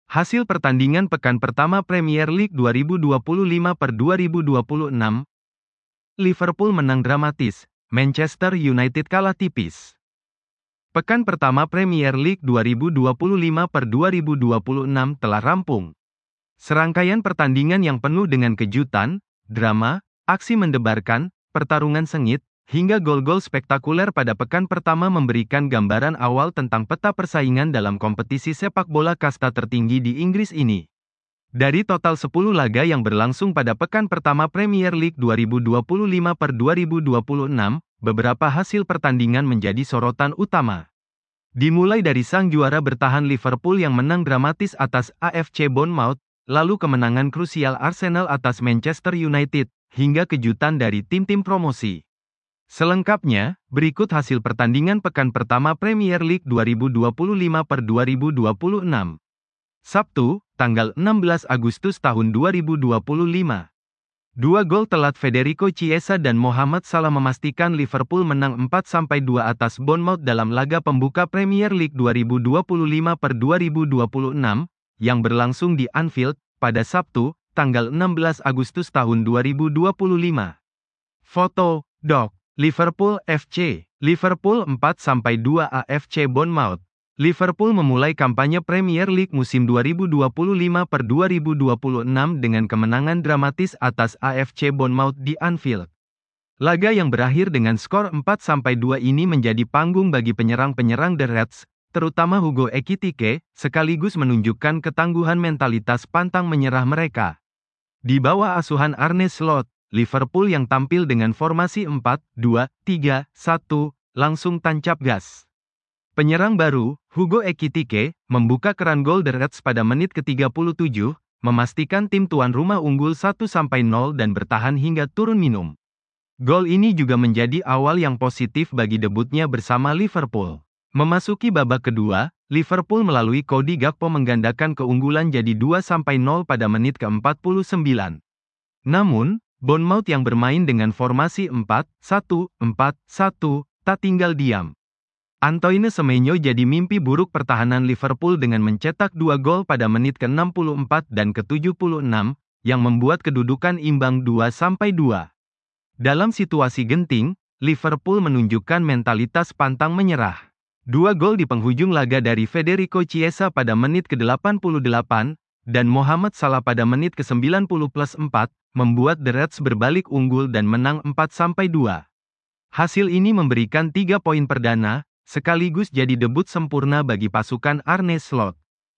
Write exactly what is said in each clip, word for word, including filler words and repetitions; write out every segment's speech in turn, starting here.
Hasil pertandingan pekan pertama Premier League dua ribu dua puluh lima per dua ribu dua puluh enam. Liverpool menang dramatis, Manchester United kalah tipis. Pekan pertama Premier League dua ribu dua puluh lima per dua ribu dua puluh enam telah rampung. Serangkaian pertandingan yang penuh dengan kejutan, drama, aksi mendebarkan, pertarungan sengit, hingga gol-gol spektakuler pada pekan pertama memberikan gambaran awal tentang peta persaingan dalam kompetisi sepak bola kasta tertinggi di Inggris ini. Dari total sepuluh laga yang berlangsung pada pekan pertama Premier League dua ribu dua puluh lima per dua ribu dua puluh enam, beberapa hasil pertandingan menjadi sorotan utama. Dimulai dari sang juara bertahan Liverpool yang menang dramatis atas A F C Bournemouth, lalu kemenangan krusial Arsenal atas Manchester United, hingga kejutan dari tim-tim promosi. Selengkapnya, berikut hasil pertandingan pekan pertama Premier League dua ribu dua puluh lima per dua ribu dua puluh enam. Sabtu, tanggal enam belas Agustus tahun dua ribu dua puluh lima. Dua gol telat Federico Chiesa dan Mohamed Salah memastikan Liverpool menang empat dua atas Bournemouth dalam laga pembuka Premier League dua ribu dua puluh lima per dua ribu dua puluh enam, yang berlangsung di Anfield, pada Sabtu, tanggal enam belas Agustus tahun dua ribu dua puluh lima. Foto, Doc. Liverpool F C. Liverpool empat dua A F C Bournemouth. Liverpool memulai kampanye Premier League musim dua ribu dua puluh lima per dua ribu dua puluh enam dengan kemenangan dramatis atas A F C Bournemouth di Anfield. Laga yang berakhir dengan skor empat dua ini menjadi panggung bagi penyerang-penyerang The Reds, terutama Hugo Ekitike, sekaligus menunjukkan ketangguhan mentalitas pantang menyerah mereka. Di bawah asuhan Arne Slot, Liverpool yang tampil dengan formasi empat dua tiga satu, langsung tancap gas. Penyerang baru, Hugo Ekitike, membuka keran gol The Reds pada menit ke tiga puluh tujuh, memastikan tim tuan rumah unggul satu nol dan bertahan hingga turun minum. Gol ini juga menjadi awal yang positif bagi debutnya bersama Liverpool. Memasuki babak kedua, Liverpool melalui Cody Gakpo menggandakan keunggulan jadi dua nol pada menit ke empat puluh sembilan. Namun, Bournemouth yang bermain dengan formasi empat satu empat satu, tak tinggal diam. Antoine Semenyo jadi mimpi buruk pertahanan Liverpool dengan mencetak dua gol pada menit ke enam puluh empat dan ke tujuh puluh enam, yang membuat kedudukan imbang dua dua. Dalam situasi genting, Liverpool menunjukkan mentalitas pantang menyerah. Dua gol di penghujung laga dari Federico Chiesa pada menit ke delapan puluh delapan, dan Mohamed Salah pada menit ke sembilan puluh plus empat, membuat The Reds berbalik unggul dan menang empat dua. Hasil ini memberikan tiga poin perdana, sekaligus jadi debut sempurna bagi pasukan Arne Slot.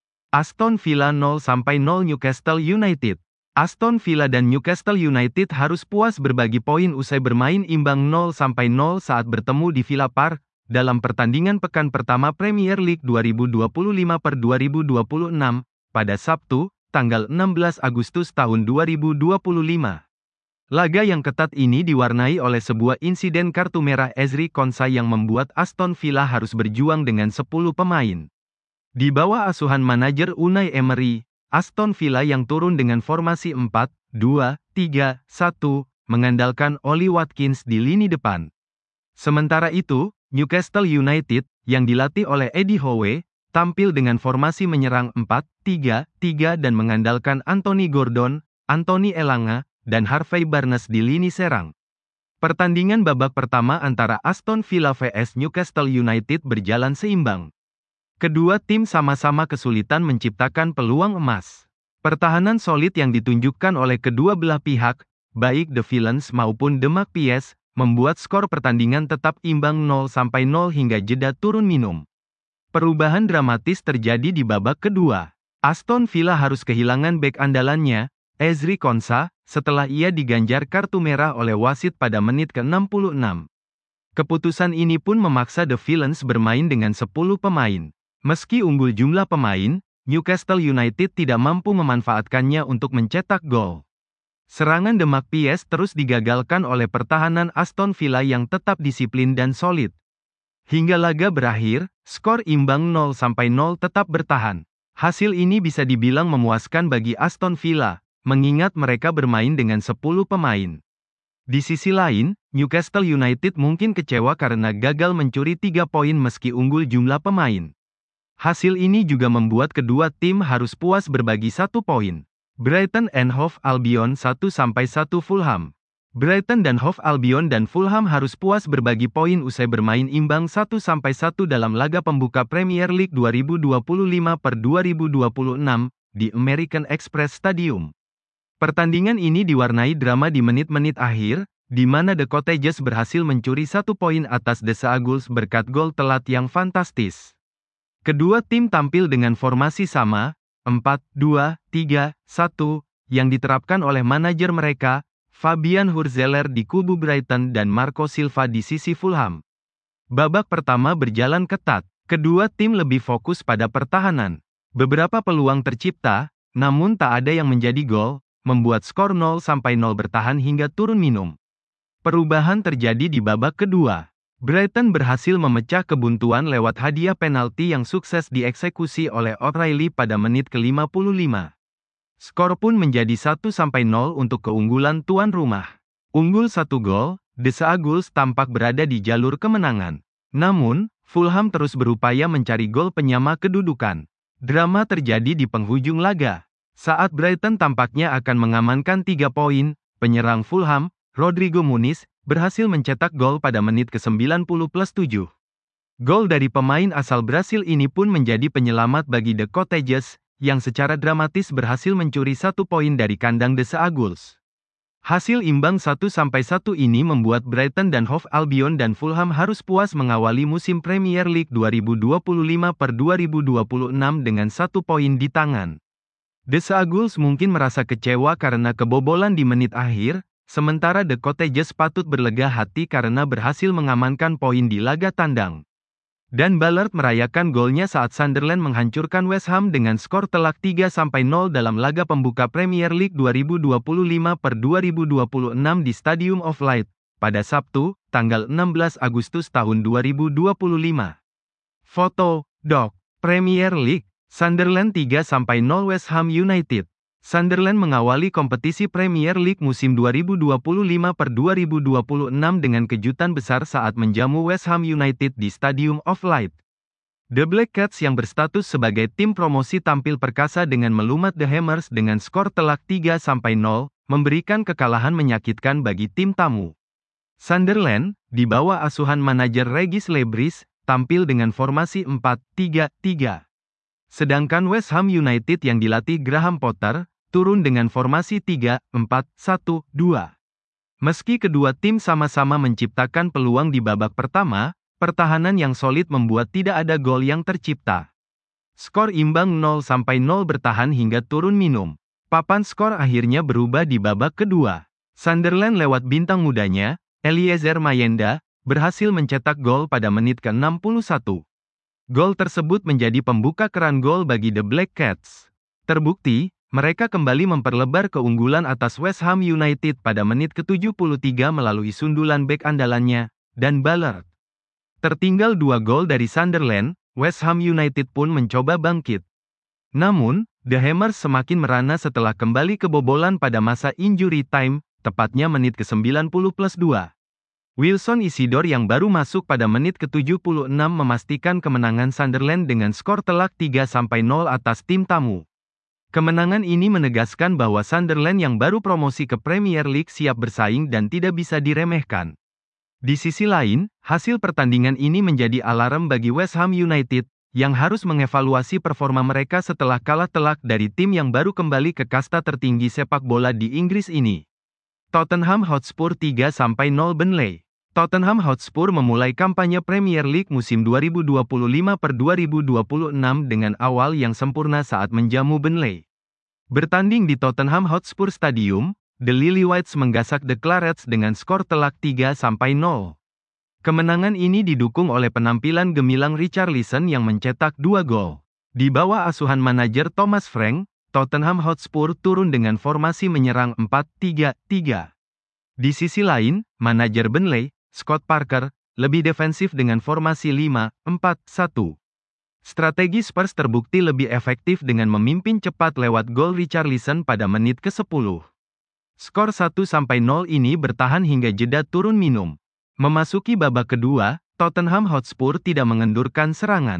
Aston Villa nol nol Newcastle United. Aston Villa dan Newcastle United harus puas berbagi poin usai bermain imbang nol nol saat bertemu di Villa Park, dalam pertandingan pekan pertama Premier League dua ribu dua puluh lima per dua ribu dua puluh enam, pada Sabtu, tanggal enam belas Agustus tahun dua ribu dua puluh lima. Laga yang ketat ini diwarnai oleh sebuah insiden kartu merah Ezri Konsa yang membuat Aston Villa harus berjuang dengan sepuluh pemain. Di bawah asuhan manajer Unai Emery, Aston Villa yang turun dengan formasi empat dua tiga satu, mengandalkan Oli Watkins di lini depan. Sementara itu, Newcastle United, yang dilatih oleh Eddie Howe, tampil dengan formasi menyerang empat tiga tiga dan mengandalkan Anthony Gordon, Anthony Elanga, dan Harvey Barnes di lini serang. Pertandingan babak pertama antara Aston Villa versus Newcastle United berjalan seimbang. Kedua tim sama-sama kesulitan menciptakan peluang emas. Pertahanan solid yang ditunjukkan oleh kedua belah pihak, baik The Villains maupun The Magpies, membuat skor pertandingan tetap imbang nol nol hingga jeda turun minum. Perubahan dramatis terjadi di babak kedua. Aston Villa harus kehilangan bek andalannya, Ezri Konsa, setelah ia diganjar kartu merah oleh wasit pada menit ke enam puluh enam. Keputusan ini pun memaksa The Villains bermain dengan sepuluh pemain. Meski unggul jumlah pemain, Newcastle United tidak mampu memanfaatkannya untuk mencetak gol. Serangan The Magpies terus digagalkan oleh pertahanan Aston Villa yang tetap disiplin dan solid. Hingga laga berakhir, skor imbang nol nol tetap bertahan. Hasil ini bisa dibilang memuaskan bagi Aston Villa, mengingat mereka bermain dengan sepuluh pemain. Di sisi lain, Newcastle United mungkin kecewa karena gagal mencuri tiga poin meski unggul jumlah pemain. Hasil ini juga membuat kedua tim harus puas berbagi satu poin. Brighton and Hove Albion satu sampai satu Fulham. Brighton dan Hove Albion dan Fulham harus puas berbagi poin usai bermain imbang satu sampai satu dalam laga pembuka Premier League dua ribu dua puluh lima per dua ribu dua puluh enam di American Express Stadium. Pertandingan ini diwarnai drama di menit-menit akhir, di mana The Cottagers berhasil mencuri satu poin atas The Seagulls berkat gol telat yang fantastis. Kedua tim tampil dengan formasi sama, empat dua tiga satu, yang diterapkan oleh manajer mereka, Fabian Hurzeler di kubu Brighton dan Marco Silva di sisi Fulham. Babak pertama berjalan ketat, kedua tim lebih fokus pada pertahanan. Beberapa peluang tercipta, namun tak ada yang menjadi gol, membuat skor nol sampai nol bertahan hingga turun minum. Perubahan terjadi di babak kedua. Brighton berhasil memecah kebuntuan lewat hadiah penalti yang sukses dieksekusi oleh O'Reilly pada menit ke lima puluh lima. Skor pun menjadi satu sampai nol untuk keunggulan tuan rumah. Unggul satu gol, The Seagulls tampak berada di jalur kemenangan. Namun, Fulham terus berupaya mencari gol penyama kedudukan. Drama terjadi di penghujung laga. Saat Brighton tampaknya akan mengamankan tiga poin, penyerang Fulham, Rodrigo Muniz, berhasil mencetak gol pada menit ke sembilan puluh plus tujuh. Gol dari pemain asal Brasil ini pun menjadi penyelamat bagi The Cottagers, yang secara dramatis berhasil mencuri satu poin dari kandang The Seagulls. Hasil imbang satu sampai satu ini membuat Brighton dan Hove Albion dan Fulham harus puas mengawali musim Premier League dua ribu dua puluh lima per dua ribu dua puluh enam dengan satu poin di tangan. The Seagulls mungkin merasa kecewa karena kebobolan di menit akhir, sementara The Cottagers patut berlega hati karena berhasil mengamankan poin di laga tandang. Dan Ballard merayakan golnya saat Sunderland menghancurkan West Ham dengan skor telak tiga sampai nol dalam laga pembuka Premier League dua ribu dua puluh lima per dua ribu dua puluh enam di Stadium of Light, pada Sabtu, tanggal enam belas Agustus tahun dua ribu dua puluh lima. Foto, Doc. Premier League, Sunderland tiga sampai nol West Ham United. Sunderland mengawali kompetisi Premier League musim dua ribu dua puluh lima per dua ribu dua puluh enam dengan kejutan besar saat menjamu West Ham United di Stadium of Light. The Black Cats yang berstatus sebagai tim promosi tampil perkasa dengan melumat The Hammers dengan skor telak tiga sampai nol, memberikan kekalahan menyakitkan bagi tim tamu. Sunderland, di bawah asuhan manajer Regis Lebris, tampil dengan formasi empat tiga tiga. Sedangkan West Ham United yang dilatih Graham Potter, turun dengan formasi tiga empat satu dua. Meski kedua tim sama-sama menciptakan peluang di babak pertama, pertahanan yang solid membuat tidak ada gol yang tercipta. Skor imbang nol sampai nol bertahan hingga turun minum. Papan skor akhirnya berubah di babak kedua. Sunderland lewat bintang mudanya, Eliezer Mayenda, berhasil mencetak gol pada menit ke enam puluh satu. Gol tersebut menjadi pembuka keran gol bagi The Black Cats. Terbukti, mereka kembali memperlebar keunggulan atas West Ham United pada menit ke tujuh puluh tiga melalui sundulan bek andalannya, dan Ballard. Tertinggal dua gol dari Sunderland, West Ham United pun mencoba bangkit. Namun, The Hammers semakin merana setelah kembali kebobolan pada masa injury time, tepatnya menit ke sembilan puluh plus dua. Wilson Isidore yang baru masuk pada menit ke tujuh puluh enam memastikan kemenangan Sunderland dengan skor telak tiga sampai nol atas tim tamu. Kemenangan ini menegaskan bahwa Sunderland yang baru promosi ke Premier League siap bersaing dan tidak bisa diremehkan. Di sisi lain, hasil pertandingan ini menjadi alarm bagi West Ham United, yang harus mengevaluasi performa mereka setelah kalah telak dari tim yang baru kembali ke kasta tertinggi sepak bola di Inggris ini. Tottenham Hotspur tiga sampai nol Burnley. Tottenham Hotspur memulai kampanye Premier League musim dua ribu dua puluh lima per dua ribu dua puluh enam dengan awal yang sempurna saat menjamu Burnley. Bertanding di Tottenham Hotspur Stadium, The Lily-Whites menggasak The Clarets dengan skor telak tiga sampai nol. Kemenangan ini didukung oleh penampilan gemilang Richarlison yang mencetak dua gol. Di bawah asuhan manajer Thomas Frank, Tottenham Hotspur turun dengan formasi menyerang empat tiga tiga. Di sisi lain, manajer Burnley, Scott Parker, lebih defensif dengan formasi lima empat satu. Strategi Spurs terbukti lebih efektif dengan memimpin cepat lewat gol Richarlison pada menit ke sepuluh. Skor satu sampai nol ini bertahan hingga jeda turun minum. Memasuki babak kedua, Tottenham Hotspur tidak mengendurkan serangan.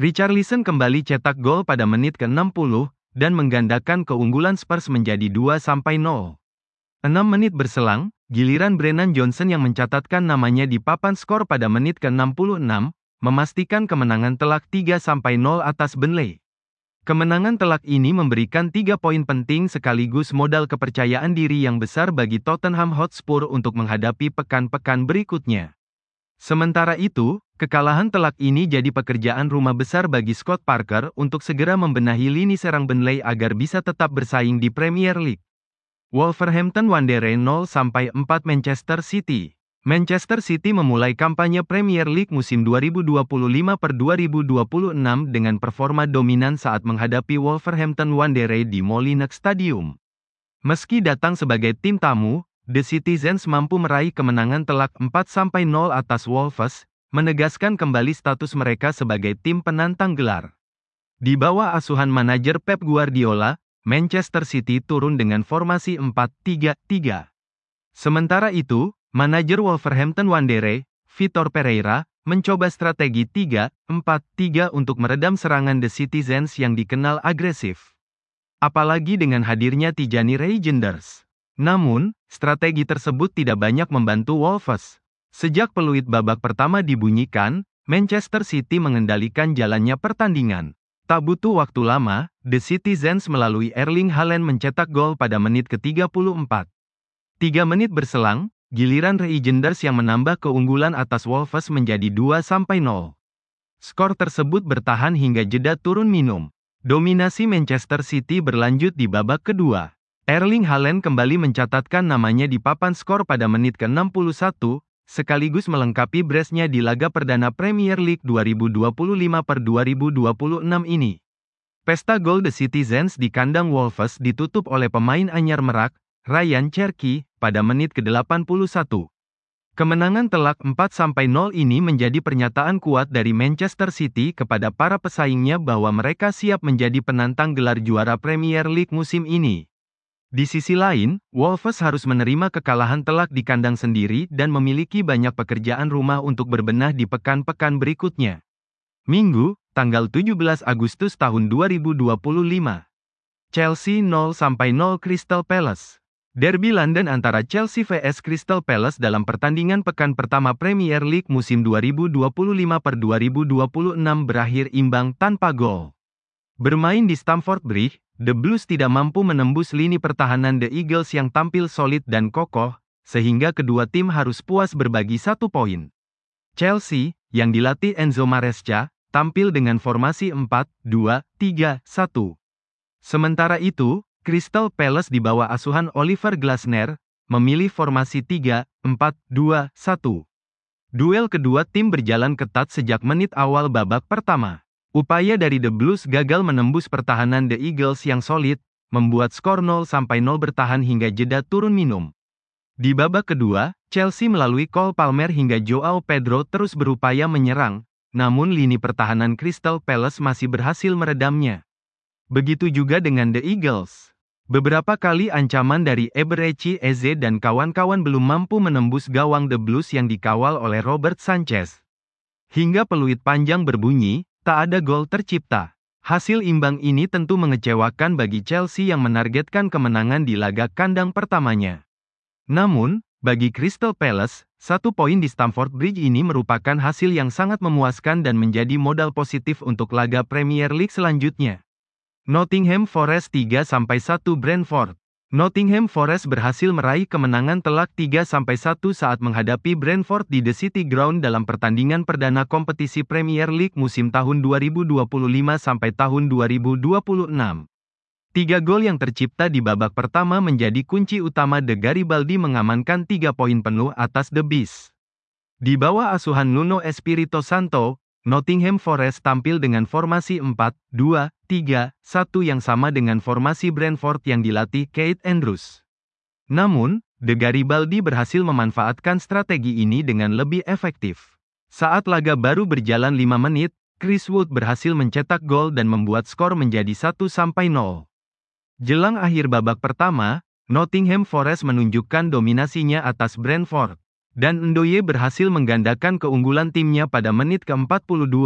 Richarlison kembali cetak gol pada menit ke enam puluh, dan menggandakan keunggulan Spurs menjadi dua nol. enam menit berselang, giliran Brennan Johnson yang mencatatkan namanya di papan skor pada menit ke enam puluh enam, memastikan kemenangan telak tiga nol atas Burnley. Kemenangan telak ini memberikan tiga poin penting sekaligus modal kepercayaan diri yang besar bagi Tottenham Hotspur untuk menghadapi pekan-pekan berikutnya. Sementara itu, kekalahan telak ini jadi pekerjaan rumah besar bagi Scott Parker untuk segera membenahi lini serang Burnley agar bisa tetap bersaing di Premier League. Wolverhampton Wanderers nol empat Manchester City. Manchester City memulai kampanye Premier League musim dua ribu dua puluh lima per dua ribu dua puluh enam dengan performa dominan saat menghadapi Wolverhampton Wanderers di Molineux Stadium. Meski datang sebagai tim tamu, The Citizens mampu meraih kemenangan telak empat nol atas Wolves, menegaskan kembali status mereka sebagai tim penantang gelar. Di bawah asuhan manajer Pep Guardiola, Manchester City turun dengan formasi empat tiga tiga. Sementara itu, manajer Wolverhampton Wanderers, Vitor Pereira, mencoba strategi tiga empat tiga untuk meredam serangan The Citizens yang dikenal agresif. Apalagi dengan hadirnya Tijani Reijnders. Namun, strategi tersebut tidak banyak membantu Wolves. Sejak peluit babak pertama dibunyikan, Manchester City mengendalikan jalannya pertandingan. Tak butuh waktu lama, The Citizens melalui Erling Haaland mencetak gol pada menit ke tiga puluh empat. Tiga menit berselang, giliran Reijnders yang menambah keunggulan atas Wolves menjadi dua nol. Skor tersebut bertahan hingga jeda turun minum. Dominasi Manchester City berlanjut di babak kedua. Erling Haaland kembali mencatatkan namanya di papan skor pada menit ke enam puluh satu, sekaligus melengkapi brace-nya di laga perdana Premier League dua ribu dua puluh lima per dua ribu dua puluh enam ini. Pesta gol The Citizens di kandang Wolves ditutup oleh pemain anyar Merak, Ryan Cherki, pada menit ke delapan puluh satu. Kemenangan telak empat nol ini menjadi pernyataan kuat dari Manchester City kepada para pesaingnya bahwa mereka siap menjadi penantang gelar juara Premier League musim ini. Di sisi lain, Wolves harus menerima kekalahan telak di kandang sendiri dan memiliki banyak pekerjaan rumah untuk berbenah di pekan-pekan berikutnya. Minggu, tanggal tujuh belas Agustus tahun dua ribu dua puluh lima. Chelsea nol nol Crystal Palace. Derby London antara Chelsea vs Crystal Palace dalam pertandingan pekan pertama Premier League musim dua ribu dua puluh lima per dua ribu dua puluh enam berakhir imbang tanpa gol. Bermain di Stamford Bridge, The Blues tidak mampu menembus lini pertahanan The Eagles yang tampil solid dan kokoh, sehingga kedua tim harus puas berbagi satu poin. Chelsea, yang dilatih Enzo Maresca, tampil dengan formasi empat dua tiga satu. Sementara itu, Crystal Palace di bawah asuhan Oliver Glasner, memilih formasi tiga empat dua satu. Duel kedua tim berjalan ketat sejak menit awal babak pertama. Upaya dari The Blues gagal menembus pertahanan The Eagles yang solid, membuat skor nol nol bertahan hingga jeda turun minum. Di babak kedua, Chelsea melalui Cole Palmer hingga Joao Pedro terus berupaya menyerang, namun lini pertahanan Crystal Palace masih berhasil meredamnya. Begitu juga dengan The Eagles. Beberapa kali ancaman dari Eberechi Eze dan kawan-kawan belum mampu menembus gawang The Blues yang dikawal oleh Robert Sanchez. Hingga peluit panjang berbunyi, tak ada gol tercipta. Hasil imbang ini tentu mengecewakan bagi Chelsea yang menargetkan kemenangan di laga kandang pertamanya. Namun, bagi Crystal Palace, satu poin di Stamford Bridge ini merupakan hasil yang sangat memuaskan dan menjadi modal positif untuk laga Premier League selanjutnya. Nottingham Forest tiga satu Brentford. Nottingham Forest berhasil meraih kemenangan telak tiga satu saat menghadapi Brentford di The City Ground dalam pertandingan perdana kompetisi Premier League musim tahun dua ribu dua puluh lima sampai tahun dua ribu dua puluh enam. Tiga gol yang tercipta di babak pertama menjadi kunci utama De Garibaldi mengamankan tiga poin penuh atas The Bees. Di bawah asuhan Nuno Espirito Santo, Nottingham Forest tampil dengan formasi empat dua tiga satu yang sama dengan formasi Brentford yang dilatih Keith Andrews. Namun, De Garibaldi berhasil memanfaatkan strategi ini dengan lebih efektif. Saat laga baru berjalan lima menit, Chris Wood berhasil mencetak gol dan membuat skor menjadi satu nol. Jelang akhir babak pertama, Nottingham Forest menunjukkan dominasinya atas Brentford. Dan Ndoye berhasil menggandakan keunggulan timnya pada menit ke empat puluh dua,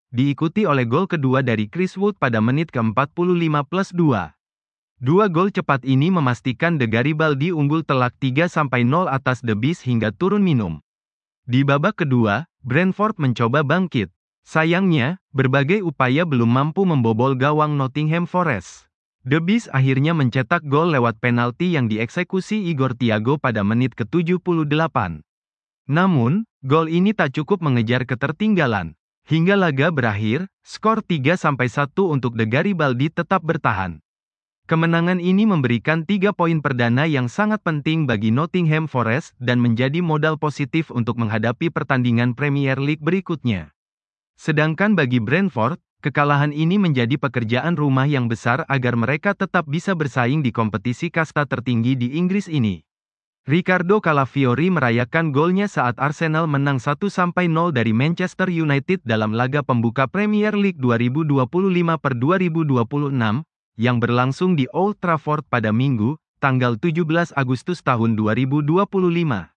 diikuti oleh gol kedua dari Chris Wood pada menit ke empat puluh lima plus dua. Dua gol cepat ini memastikan The Garibaldi unggul telak tiga nol atas The Bees hingga turun minum. Di babak kedua, Brentford mencoba bangkit. Sayangnya, berbagai upaya belum mampu membobol gawang Nottingham Forest. The Bees akhirnya mencetak gol lewat penalti yang dieksekusi Igor Thiago pada menit ke tujuh puluh delapan. Namun, gol ini tak cukup mengejar ketertinggalan. Hingga laga berakhir, skor tiga satu untuk The Garibaldi tetap bertahan. Kemenangan ini memberikan tiga poin perdana yang sangat penting bagi Nottingham Forest dan menjadi modal positif untuk menghadapi pertandingan Premier League berikutnya. Sedangkan bagi Brentford, kekalahan ini menjadi pekerjaan rumah yang besar agar mereka tetap bisa bersaing di kompetisi kasta tertinggi di Inggris ini. Ricardo Calafiori merayakan golnya saat Arsenal menang satu nol dari Manchester United dalam laga pembuka Premier League dua ribu dua puluh lima per dua ribu dua puluh enam, yang berlangsung di Old Trafford pada Minggu, tanggal tujuh belas Agustus tahun dua ribu dua puluh lima.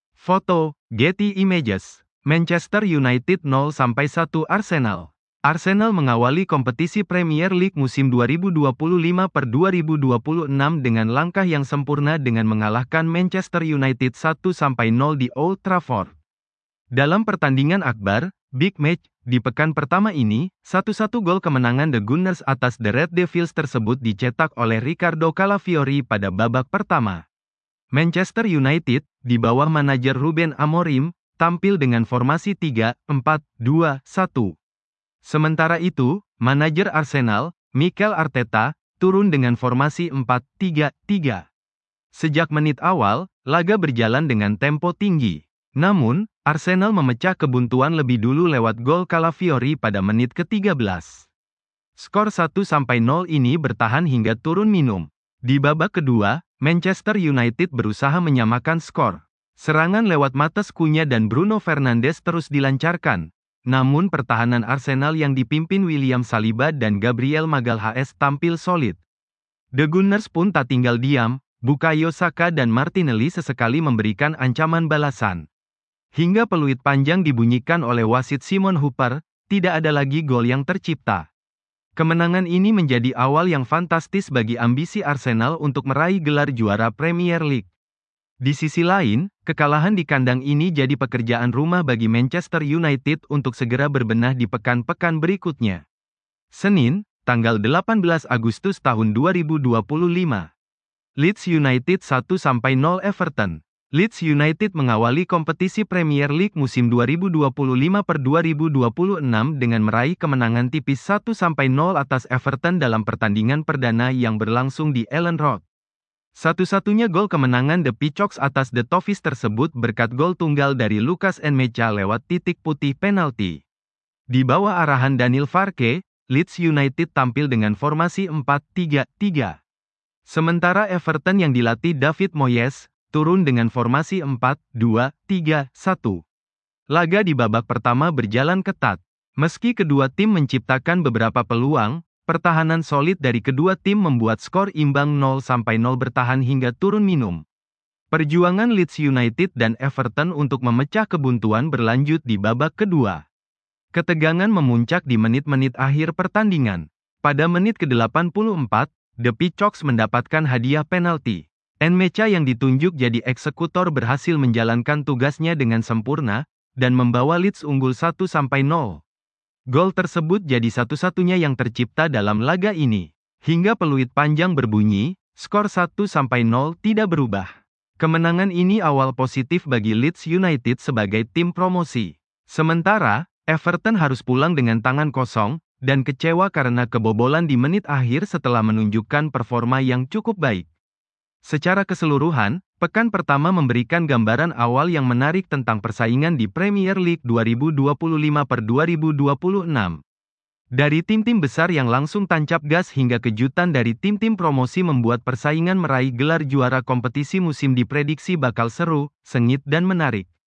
Foto, Getty Images. Manchester United nol satu Arsenal. Arsenal mengawali kompetisi Premier League musim dua ribu dua puluh lima per dua ribu dua puluh enam dengan langkah yang sempurna dengan mengalahkan Manchester United satu nol di Old Trafford. Dalam pertandingan akbar, Big Match, di pekan pertama ini, satu-satu gol kemenangan The Gunners atas The Red Devils tersebut dicetak oleh Ricardo Calafiori pada babak pertama. Manchester United, di bawah manajer Ruben Amorim, tampil dengan formasi tiga empat dua satu. Sementara itu, manajer Arsenal, Mikel Arteta, turun dengan formasi empat tiga tiga. Sejak menit awal, laga berjalan dengan tempo tinggi. Namun, Arsenal memecah kebuntuan lebih dulu lewat gol Calafiori pada menit ke tiga belas. Skor satu nol ini bertahan hingga turun minum. Di babak kedua, Manchester United berusaha menyamakan skor. Serangan lewat Matheus Cunha dan Bruno Fernandes terus dilancarkan. Namun pertahanan Arsenal yang dipimpin William Saliba dan Gabriel Magalhaes tampil solid. The Gunners pun tak tinggal diam, Bukayo Saka dan Martinelli sesekali memberikan ancaman balasan. Hingga peluit panjang dibunyikan oleh wasit Simon Hooper, tidak ada lagi gol yang tercipta. Kemenangan ini menjadi awal yang fantastis bagi ambisi Arsenal untuk meraih gelar juara Premier League. Di sisi lain, kekalahan di kandang ini jadi pekerjaan rumah bagi Manchester United untuk segera berbenah di pekan-pekan berikutnya. Senin, tanggal delapan belas Agustus tahun dua ribu dua puluh lima. Leeds United satu nol Everton. Leeds United mengawali kompetisi Premier League musim dua ribu dua puluh lima per dua ribu dua puluh enam dengan meraih kemenangan tipis satu nol atas Everton dalam pertandingan perdana yang berlangsung di Ellen Road. Satu-satunya gol kemenangan The Peacocks atas The Toffees tersebut berkat gol tunggal dari Lucas Nmecha lewat titik putih penalti. Di bawah arahan Daniel Farke, Leeds United tampil dengan formasi empat tiga tiga. Sementara Everton yang dilatih David Moyes, turun dengan formasi empat dua tiga satu. Laga di babak pertama berjalan ketat. Meski kedua tim menciptakan beberapa peluang, pertahanan solid dari kedua tim membuat skor imbang nol nol bertahan hingga turun minum. Perjuangan Leeds United dan Everton untuk memecah kebuntuan berlanjut di babak kedua. Ketegangan memuncak di menit-menit akhir pertandingan. Pada menit ke delapan puluh empat, The Peacocks mendapatkan hadiah penalti. Nmecha yang ditunjuk jadi eksekutor berhasil menjalankan tugasnya dengan sempurna, dan membawa Leeds unggul satu nol. Gol tersebut jadi satu-satunya yang tercipta dalam laga ini. Hingga peluit panjang berbunyi, skor satu nol tidak berubah. Kemenangan ini awal positif bagi Leeds United sebagai tim promosi. Sementara, Everton harus pulang dengan tangan kosong, dan kecewa karena kebobolan di menit akhir setelah menunjukkan performa yang cukup baik. Secara keseluruhan, pekan pertama memberikan gambaran awal yang menarik tentang persaingan di Premier League dua ribu dua puluh lima per dua ribu dua puluh enam. Dari tim-tim besar yang langsung tancap gas hingga kejutan dari tim-tim promosi membuat persaingan meraih gelar juara kompetisi musim diprediksi bakal seru, sengit dan menarik.